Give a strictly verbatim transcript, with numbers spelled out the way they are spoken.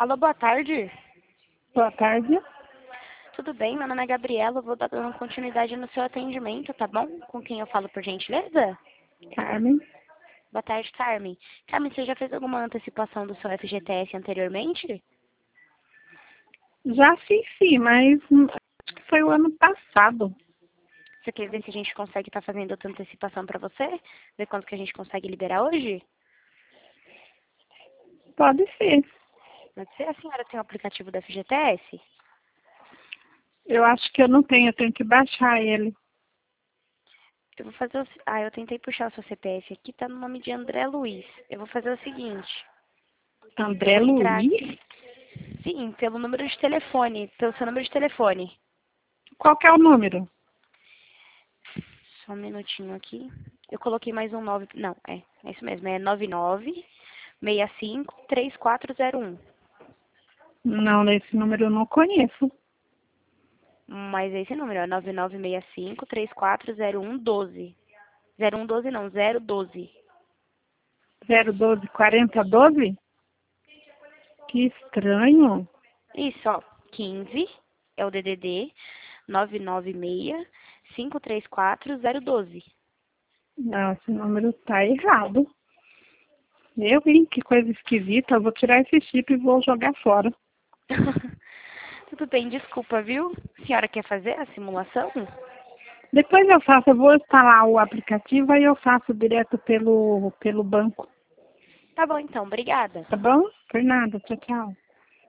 Alô, boa tarde. Boa tarde. Tudo bem? Meu nome é Gabriela. Eu vou dar dando continuidade no seu atendimento, tá bom? Com quem eu falo, por gentileza? Carmen. Boa tarde, Carmen. Carmen, você já fez alguma antecipação do seu F G T S anteriormente? Já fiz sim, mas hum, acho que foi o ano passado. Você quer ver se a gente consegue estar fazendo outra antecipação para você? Ver quanto que a gente consegue liberar hoje? Pode ser. Pode ser. A senhora tem o aplicativo do F G T S? Eu acho que eu não tenho, eu tenho que baixar ele. Eu vou fazer o... Ah, eu tentei puxar o seu C P F aqui, tá no nome de André Luiz. Eu vou fazer o seguinte. Eu André vou entrar Luiz? aqui. Sim, pelo número de telefone. Pelo seu número de telefone. Qual que é o número? Só um minutinho aqui. Eu coloquei mais um nove. Não, é. É isso mesmo. É nove nove seis cinco três quatro zero um. Não, esse número eu não conheço. Mas é esse número, é nove nove seis cinco três quatro zero um doze. zero um doze não, zero doze. zero doze quarenta doze? Que estranho. Isso, ó. quinze é o D D D. nove nove seis cinco três quatro zero doze. Não, esse número tá errado. Eu vi, que coisa esquisita. Eu vou tirar esse chip e vou jogar fora. Tudo bem, desculpa, viu? A senhora quer fazer a simulação? Depois eu faço, eu vou instalar o aplicativo e eu faço direto pelo, pelo banco. Tá bom então, obrigada. Tá bom? Por nada. Tchau, tchau.